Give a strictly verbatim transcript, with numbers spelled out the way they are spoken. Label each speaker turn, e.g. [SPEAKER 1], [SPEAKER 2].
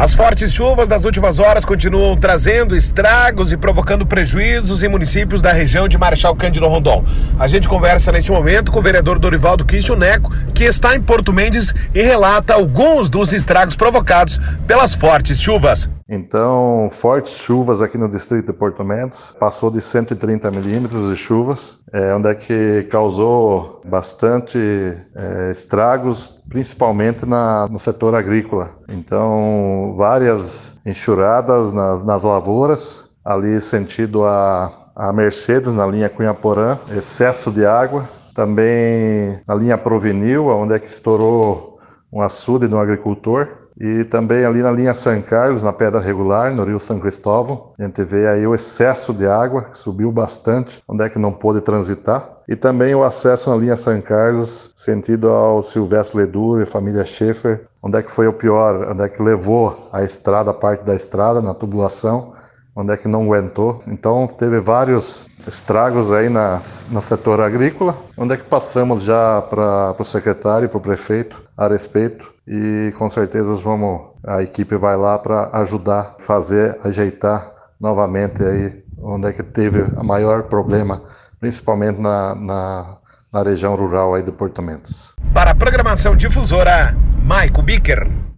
[SPEAKER 1] As fortes chuvas das últimas horas continuam trazendo estragos e provocando prejuízos em municípios da região de Marechal Cândido Rondon. A gente conversa nesse momento com o vereador Dorivaldo Kishi Neco, que está em Porto Mendes e relata alguns dos estragos provocados pelas fortes chuvas.
[SPEAKER 2] Então, fortes chuvas aqui no distrito de Porto Mendes, passou de cento e trinta milímetros de chuvas, é, onde é que causou bastante é, estragos, principalmente na, no setor agrícola. Então, várias enxurradas nas, nas lavouras, ali sentido a, a Mercedes, na linha Cunhaporã, excesso de água. Também na linha Provenil, onde é que estourou um açude de um agricultor. E também ali na linha São Carlos, na Pedra Regular, no Rio São Cristóvão, a gente vê aí o excesso de água, que subiu bastante, onde é que não pôde transitar. E também o acesso na linha São Carlos, sentido ao Silvestre Leduro e família Schaefer, onde é que foi o pior, onde é que levou a estrada, a parte da estrada, na tubulação, onde é que não aguentou. Então teve vários estragos aí na, no setor agrícola, onde é que passamos já para o secretário e para o prefeito a respeito. E com certeza vamos, a equipe vai lá para ajudar, fazer, ajeitar novamente aí onde é que teve a maior problema, principalmente na, na, na região rural aí do Porto Mendes.
[SPEAKER 1] Para a programação difusora, Maico Bicker.